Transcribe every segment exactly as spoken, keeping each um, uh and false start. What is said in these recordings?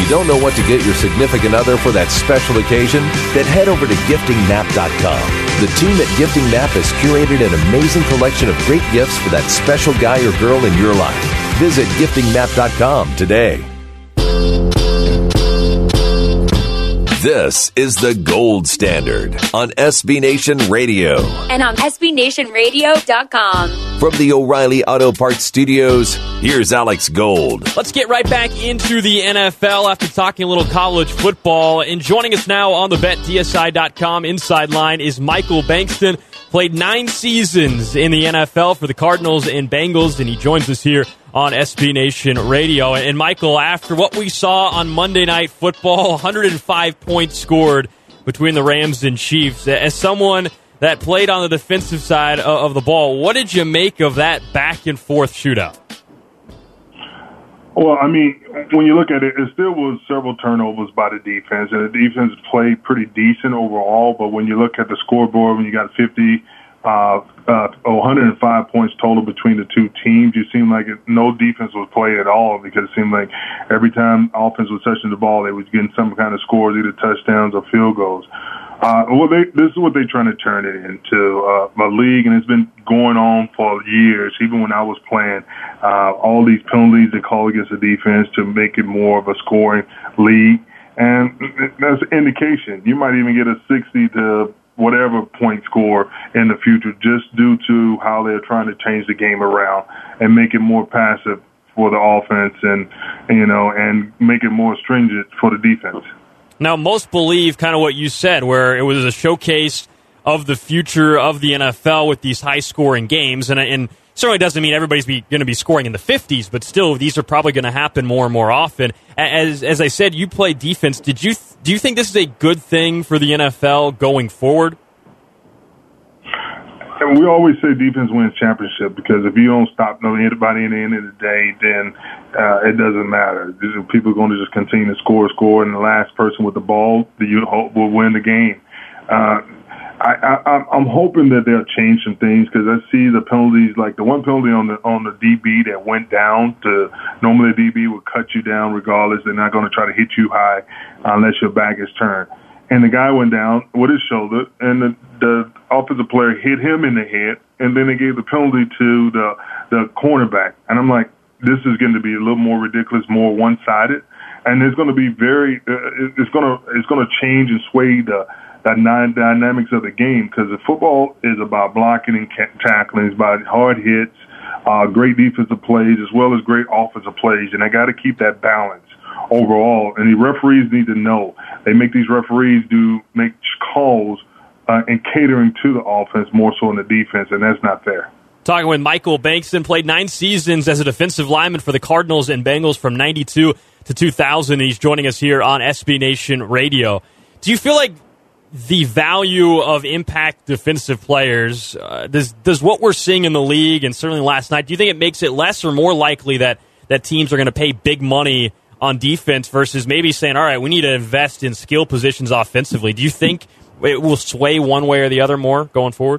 You don't know what to get your significant other for that special occasion? Then head over to gifting map dot com. The team at Gifting Map has curated an amazing collection of great gifts for that special guy or girl in your life. Visit gifting map dot com today. This is the Gold Standard on S B Nation Radio. And on S B Nation Radio dot com. From the O'Reilly Auto Parts Studios, here's Alex Gold. Let's get right back into the N F L after talking a little college football. And joining us now on the Bet D S I dot com inside line is Michael Bankston. Played nine seasons in the N F L for the Cardinals and Bengals, and he joins us here on S B Nation Radio. And Michael, after what we saw on Monday Night Football, one hundred five points scored between the Rams and Chiefs. As someone that played on the defensive side of the ball, what did you make of that back and forth shootout? Well, I mean, when you look at it, it still was several turnovers by the defense, and the defense played pretty decent overall. But when you look at the scoreboard, when you got fifty, uh, uh, one hundred five points total between the two teams, you seem like it, no defense was played at all, because it seemed like every time offense was touching the ball, they was getting some kind of scores, either touchdowns or field goals. Uh, well, they, this is what they're trying to turn it into, uh, a league, and it's been going on for years. Even when I was playing, uh, all these penalties they call against the defense to make it more of a scoring league. And that's an indication. You might even get a sixty to whatever point score in the future, just due to how they're trying to change the game around and make it more passive for the offense, and, you know, and make it more stringent for the defense. Now, most believe kind of what you said, where it was a showcase of the future of the N F L with these high-scoring games. And, and certainly doesn't mean everybody's be, going to be scoring in the fifties, but still, these are probably going to happen more and more often. As as I said, you play defense. Did you do you think this is a good thing for the N F L going forward? And we always say defense wins championship, because if you don't stop anybody in the end of the day, then uh, it doesn't matter. People are going to just continue to score, score, and the last person with the ball, you hope, will win the game. Uh, I, I, I'm hoping that they'll change some things, because I see the penalties, like the one penalty on the on the D B that went down. To normally a D B would cut you down regardless. They're not going to try to hit you high unless your back is turned. And the guy went down with his shoulder, and the, the offensive player hit him in the head, and then they gave the penalty to the the cornerback. And I'm like, this is going to be a little more ridiculous, more one-sided, and it's going to be very, uh, it's going to it's going to change and sway the the dynamics of the game, because the football is about blocking and tackling, it's about hard hits, uh, great defensive plays, as well as great offensive plays, and I got to keep that balance overall. And the referees need to know. They make these referees do make calls uh, and catering to the offense more so than the defense, and that's not fair. Talking with Michael Bankston, played nine seasons as a defensive lineman for the Cardinals and Bengals from ninety-two to two thousand. He's joining us here on S B Nation Radio. Do you feel like the value of impact defensive players, uh, does does what we're seeing in the league, and certainly last night, do you think it makes it less or more likely that, that teams are going to pay big money on defense versus maybe saying, all right, we need to invest in skill positions offensively? Do you think it will sway one way or the other more going forward?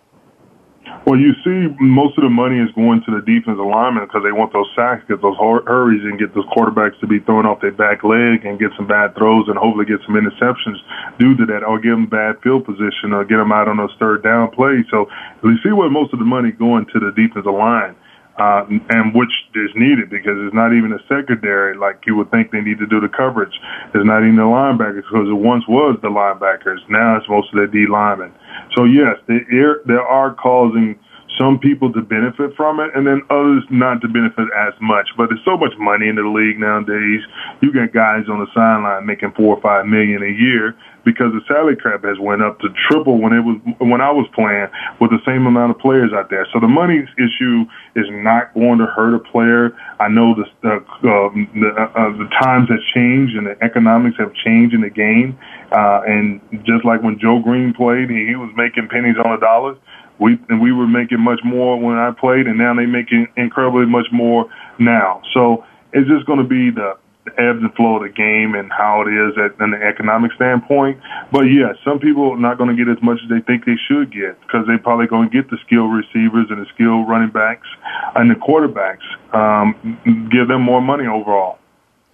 Well, you see most of the money is going to the defensive linemen, because they want those sacks, get those hurries, and get those quarterbacks to be throwing off their back leg and get some bad throws and hopefully get some interceptions due to that, or give them bad field position, or get them out on those third down plays. So you see where most of the money going to the defensive line. Uh, and which is needed, because it's not even a secondary like you would think they need to do the coverage. It's not even the linebackers, because it once was the linebackers. Now it's most of the D linemen. So yes, they, they are causing some people to benefit from it, and then others not to benefit as much. But there's so much money in the league nowadays. You got guys on the sideline making four or five million a year, because the salary cap has went up to triple when it was when I was playing with the same amount of players out there. So the money issue is not going to hurt a player. I know the uh, the, uh, the times have changed and the economics have changed in the game. Uh, and just like when Joe Green played, he, he was making pennies on a dollar. We and we were making much more when I played, and now they're making incredibly much more now. So it's just going to be the the ebbs and flow of the game and how it is at an economic standpoint. But yeah, some people are not going to get as much as they think they should get, because they're probably going to get the skilled receivers and the skilled running backs and the quarterbacks, um, give them more money overall.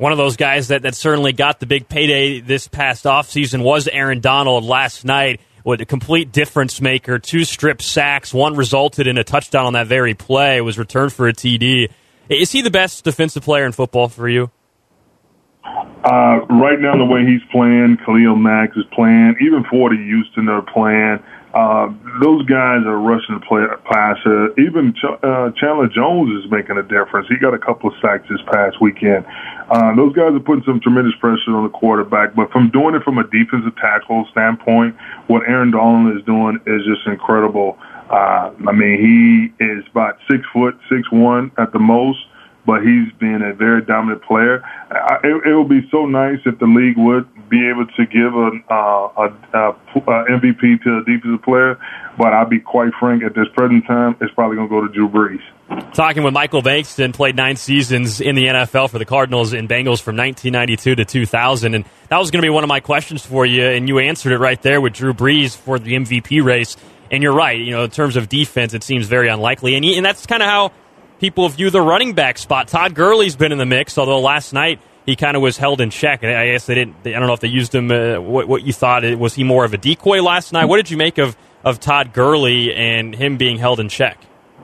One of those guys that, that certainly got the big payday this past offseason was Aaron Donald last night. What a complete difference maker. Two strip sacks. One resulted in a touchdown on that very play. It was returned for a T D. Is he the best defensive player in football for you? Uh, right now, the way he's playing, Khalil Mack is playing, even Forty Houston are playing. Uh, those guys are rushing the play, passer. Even Ch- uh, Chandler Jones is making a difference. He got a couple of sacks this past weekend. Uh, those guys are putting some tremendous pressure on the quarterback. But from doing it from a defensive tackle standpoint, what Aaron Donald is doing is just incredible. Uh, I mean, he is about six foot, six one at the most, but he's been a very dominant player. I, it, it would be so nice if the league would be able to give an uh, a, a, a M V P to a defensive player, but I'll be quite frank, at this present time, it's probably going to go to Drew Brees. Talking with Michael Bankston, played nine seasons in the N F L for the Cardinals and Bengals from nineteen ninety-two to two thousand, and that was going to be one of my questions for you, and you answered it right there with Drew Brees for the M V P race. And you're right, you know, in terms of defense, it seems very unlikely, and, he, and that's kind of how people view the running back spot. Todd Gurley's been in the mix, although last night he kind of was held in check. And I guess they didn't. They, I don't know if they used him. Uh, what, what you thought? Was he more of a decoy last night? What did you make of, of Todd Gurley and him being held in check?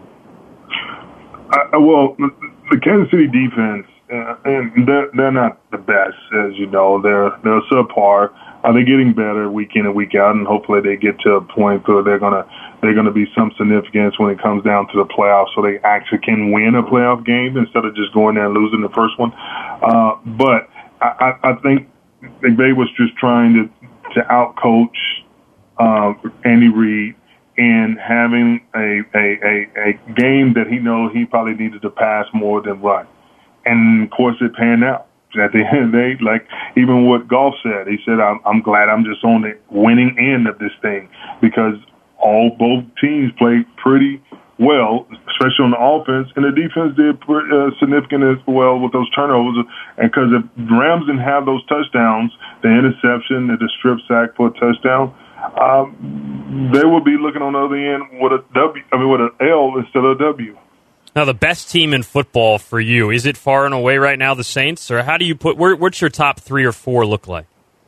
Uh, well, the Kansas City defense, uh, and they're, they're not the best, as you know. They're they're subpar. Are they getting better week in and week out? And hopefully they get to a point where they're gonna they're gonna be some significance when it comes down to the playoffs, so they actually can win a playoff game instead of just going there and losing the first one. Uh, but I, I think McVay was just trying to to outcoach uh, Andy Reid in having a, a a a game that he knows he probably needed to pass more than run, and of course it panned out. At the end of the day, like even what Goff said, he said, I'm, I'm glad I'm just on the winning end of this thing, because all both teams played pretty well, especially on the offense, and the defense did pretty, uh, significant as well with those turnovers. And because if Rams didn't have those touchdowns, the interception, the strip sack for a touchdown, um, they would be looking on the other end with a W, I mean with an L instead of a W. Now, the best team in football for you, is it far and away right now the Saints? Or how do you put, where, what's your top three or four look like?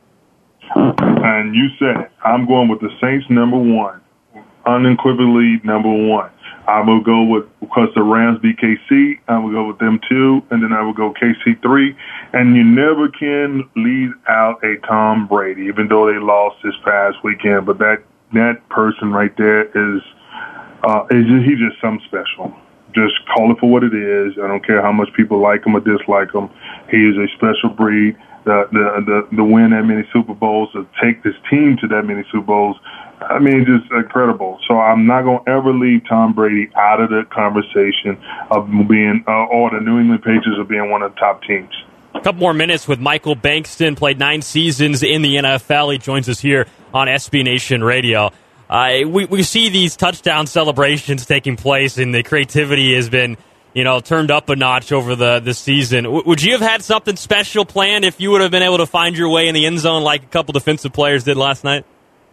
And you said it. I'm going with the Saints number one, unequivocally number one. I will go with, because the Rams beat K C, I will go with them two, and then I will go K C three. And you never can leave out a Tom Brady, even though they lost this past weekend. But that, that person right there is, uh, is just, he's just something special. Just call it for what it is. I don't care how much people like him or dislike him. He is a special breed. The the the, the win that many Super Bowls, to take this team to that many Super Bowls, I mean, just incredible. So I'm not going to ever leave Tom Brady out of the conversation of being, uh, or the New England Patriots of being one of the top teams. A couple more minutes with Michael Bankston, played nine seasons in the N F L. He joins us here on S B Nation Radio. Uh, we, we see these touchdown celebrations taking place, and the creativity has been, you know, turned up a notch over the, the season. W- would you have had something special planned if you would have been able to find your way in the end zone like a couple defensive players did last night?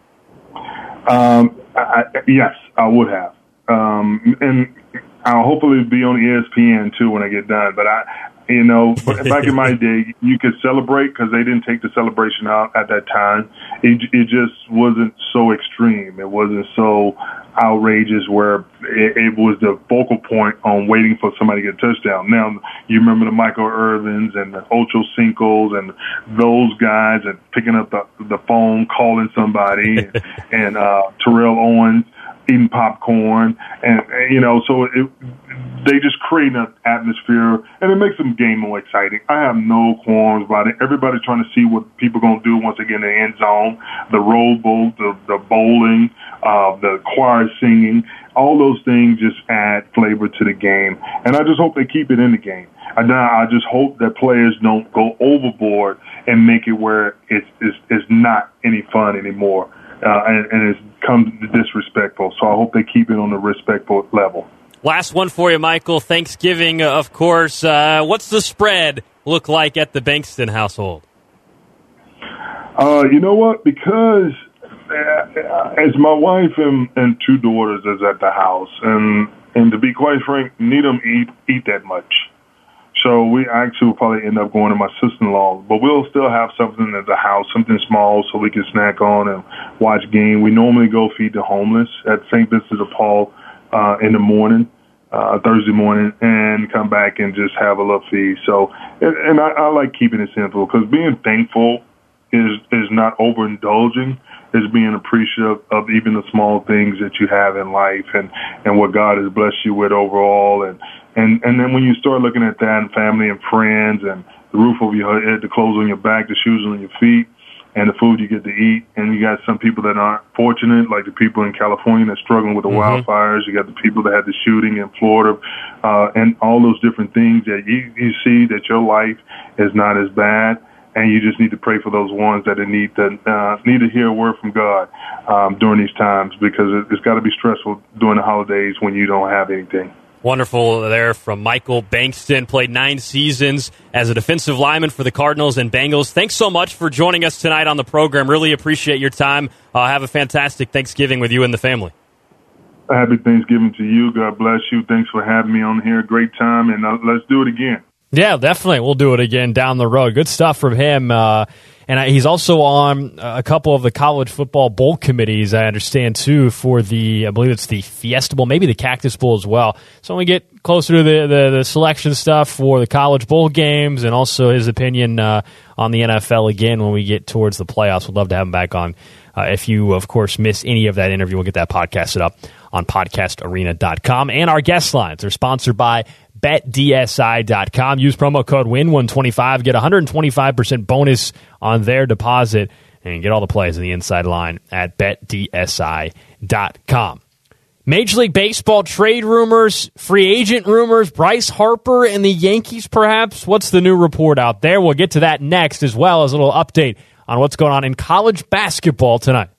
Um, I, I, yes, I would have. Um, and I'll hopefully be on E S P N, too, when I get done. But, I, you know, back in my day, you could celebrate because they didn't take the celebration out at that time. It, it just wasn't so extreme. It wasn't so outrageous where it, it was the focal point on waiting for somebody to get a touchdown. Now, you remember the Michael Irvins and the Ocho Cincos and those guys, and picking up the, the phone, calling somebody, and, and uh, Terrell Owens eating popcorn, and, and you know, so it, they just create an atmosphere, and it makes the game more exciting. I have no qualms about it. Everybody's trying to see what people are going to do once they get in the end zone, the rowboat, the, the bowling, uh, the choir singing, all those things just add flavor to the game, and I just hope they keep it in the game. And I just hope that players don't go overboard and make it where it's, it's, it's not any fun anymore. Uh, and, and it's come disrespectful. So I hope they keep it on the respectful level. Last one for you, Michael. Thanksgiving, of course. Uh, what's the spread look like at the Bankston household? Uh, you know what? Because uh, as my wife and, and two daughters is at the house, and and to be quite frank, neither of them eat eat that much. So we actually will probably end up going to my sister-in-law, but we'll still have something at the house, something small so we can snack on and watch game. We normally go feed the homeless at Saint Vincent de Paul uh, in the morning, uh, Thursday morning, and come back and just have a little feed. So, and, and I, I like keeping it simple because being thankful is is not overindulging. Is being appreciative of even the small things that you have in life and, and what God has blessed you with overall. And, and, and then when you start looking at that and family and friends and the roof over your head, the clothes on your back, the shoes on your feet, and the food you get to eat, and you got some people that aren't fortunate, like the people in California that's struggling with the mm-hmm. wildfires. You got the people that had the shooting in Florida, uh, and all those different things that you, you see that your life is not as bad. And you just need to pray for those ones that need to uh, need to hear a word from God um, during these times, because it, it's got to be stressful during the holidays when you don't have anything. Wonderful there from Michael Bankston. Played nine seasons as a defensive lineman for the Cardinals and Bengals. Thanks so much for joining us tonight on the program. Really appreciate your time. Uh, have a fantastic Thanksgiving with you and the family. Happy Thanksgiving to you. God bless you. Thanks for having me on here. Great time, and uh, let's do it again. Yeah, definitely. We'll do it again down the road. Good stuff from him. Uh, and he's also on a couple of the college football bowl committees, I understand, too, for the, I believe it's the Fiesta Bowl, maybe the Cactus Bowl as well. So when we get closer to the, the, the selection stuff for the college bowl games, and also his opinion uh, on the N F L again when we get towards the playoffs, we'd love to have him back on. Uh, if you, of course, miss any of that interview, we'll get that podcasted up on podcast arena dot com. And our guest lines are sponsored by bet D S I dot com. Use promo code win one twenty-five. Get one hundred twenty-five percent bonus on their deposit and get all the plays in the inside line at bet D S I dot com. Major League Baseball trade rumors, free agent rumors, Bryce Harper and the Yankees perhaps. What's the new report out there? We'll get to that next, as well as a little update on what's going on in college basketball tonight.